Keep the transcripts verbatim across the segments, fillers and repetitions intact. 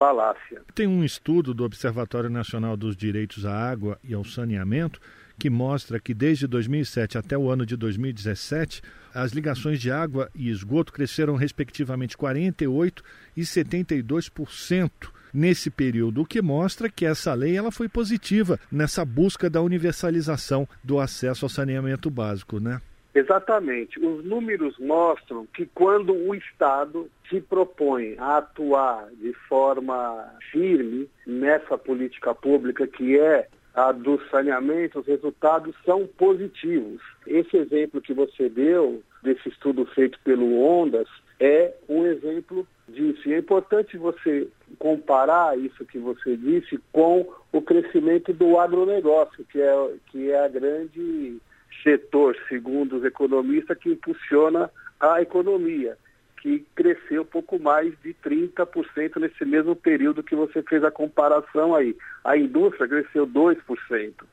falácia. Tem um estudo do Observatório Nacional dos Direitos à Água e ao Saneamento que mostra que desde dois mil e sete até o ano de dois mil e dezessete, as ligações de água e esgoto cresceram respectivamente quarenta e oito por cento e setenta e dois por cento nesse período, o que mostra que essa lei ela foi positiva nessa busca da universalização do acesso ao saneamento básico, né? Exatamente. Os números mostram que quando o Estado se propõe a atuar de forma firme nessa política pública que é a do saneamento, os resultados são positivos. Esse exemplo que você deu, desse estudo feito pelo Ondas, é um exemplo disso. E é importante você comparar isso que você disse com o crescimento do agronegócio, que é, que é a grande setor, segundo os economistas, que impulsiona a economia, que cresceu pouco mais de trinta por cento nesse mesmo período que você fez a comparação aí. A indústria cresceu dois por cento.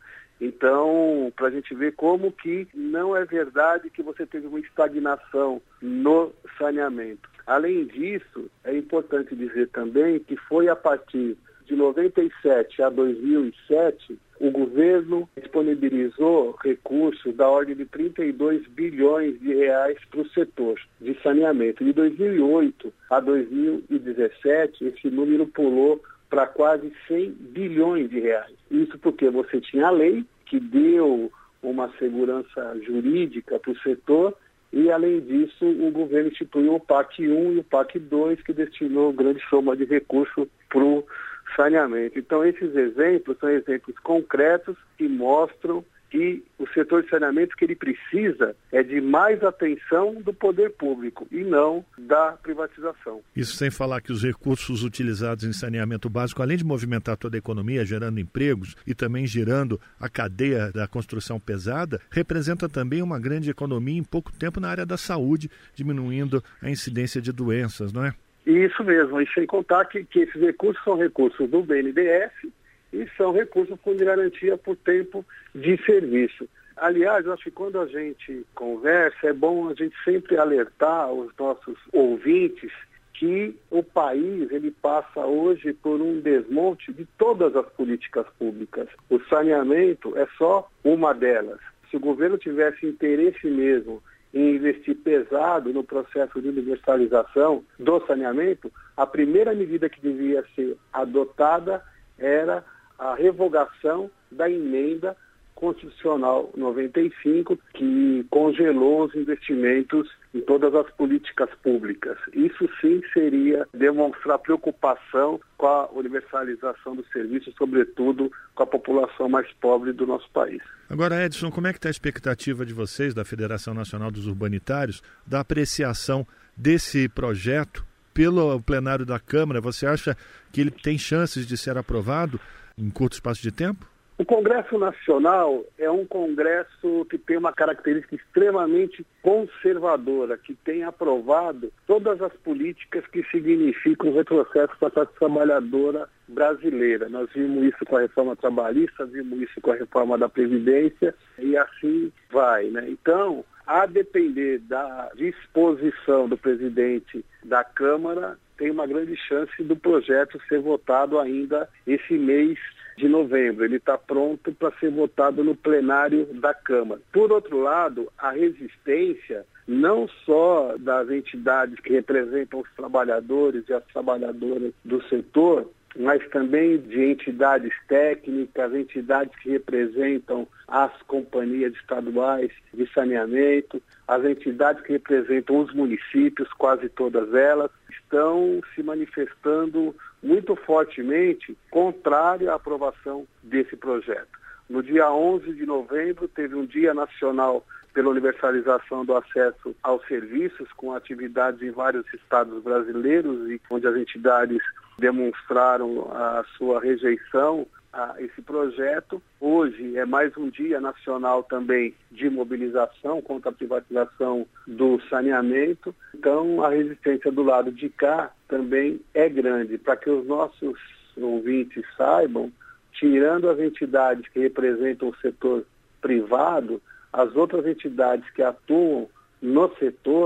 Então, para a gente ver como que não é verdade que você teve uma estagnação no saneamento. Além disso, é importante dizer também que foi a partir de noventa e sete a dois mil e sete, o governo disponibilizou recursos da ordem de trinta e dois bilhões de reais para o setor de saneamento. De dois mil e oito a dois mil e dezessete, esse número pulou para quase cem bilhões de reais. Isso porque você tinha a lei que deu uma segurança jurídica para o setor e, além disso, o governo instituiu o P A C um e o P A C dois, que destinou grande soma de recursos para o saneamento. Então, esses exemplos são exemplos concretos que mostram que o setor de saneamento que ele precisa é de mais atenção do poder público e não da privatização. Isso sem falar que os recursos utilizados em saneamento básico, além de movimentar toda a economia, gerando empregos e também girando a cadeia da construção pesada, representa também uma grande economia em pouco tempo na área da saúde, diminuindo a incidência de doenças, não é? Isso mesmo, e sem contar que, que esses recursos são recursos do B N D E S e são recursos com garantia por tempo de serviço. Aliás, eu acho que quando a gente conversa, é bom a gente sempre alertar os nossos ouvintes que o país ele passa hoje por um desmonte de todas as políticas públicas. O saneamento é só uma delas. Se o governo tivesse interesse mesmo em investir pesado no processo de universalização do saneamento, a primeira medida que devia ser adotada era a revogação da emenda constitucional noventa e cinco, que congelou os investimentos em todas as políticas públicas. Isso sim seria demonstrar preocupação com a universalização dos serviços, sobretudo com a população mais pobre do nosso país. Agora, Edson, como é que está a expectativa de vocês, da Federação Nacional dos Urbanitários, da apreciação desse projeto pelo plenário da Câmara? Você acha que ele tem chances de ser aprovado em curto espaço de tempo? O Congresso Nacional é um congresso que tem uma característica extremamente conservadora, que tem aprovado todas as políticas que significam o retrocesso para a classe trabalhadora brasileira. Nós vimos isso com a reforma trabalhista, vimos isso com a reforma da Previdência e assim vai, né? Então, a depender da disposição do presidente da Câmara, tem uma grande chance do projeto ser votado ainda esse mês de novembro. Ele está pronto para ser votado no plenário da Câmara. Por outro lado, a resistência não só das entidades que representam os trabalhadores e as trabalhadoras do setor, mas também de entidades técnicas, entidades que representam as companhias estaduais de saneamento, as entidades que representam os municípios, quase todas elas, estão se manifestando muito fortemente contrário à aprovação desse projeto. No dia onze de novembro, teve um Dia Nacional pela Universalização do Acesso aos Serviços, com atividades em vários estados brasileiros, e onde as entidades demonstraram a sua rejeição a esse projeto. Hoje é mais um Dia Nacional também de mobilização contra a privatização do saneamento. Então, a resistência do lado de cá também é grande. Para que os nossos ouvintes saibam, tirando as entidades que representam o setor privado, as outras entidades que atuam no setor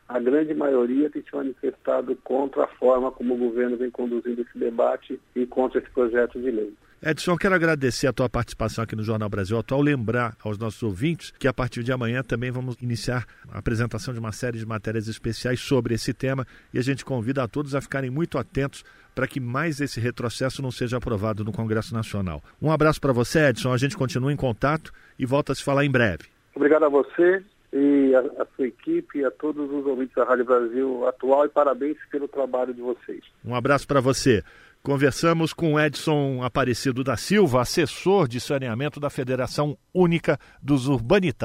a grande maioria tem se manifestado contra a forma como o governo vem conduzindo esse debate e contra esse projeto de lei. Edson, quero agradecer a tua participação aqui no Jornal Brasil Atual, lembrar aos nossos ouvintes que a partir de amanhã também vamos iniciar a apresentação de uma série de matérias especiais sobre esse tema e a gente convida a todos a ficarem muito atentos para que mais esse retrocesso não seja aprovado no Congresso Nacional. Um abraço para você, Edson, a gente continua em contato e volta a se falar em breve. Obrigado a você e a, a sua equipe e a todos os ouvintes da Rádio Brasil Atual e parabéns pelo trabalho de vocês. Um abraço para você. Conversamos com Edson Aparecido da Silva, assessor de saneamento da Federação Única dos Urbanitários.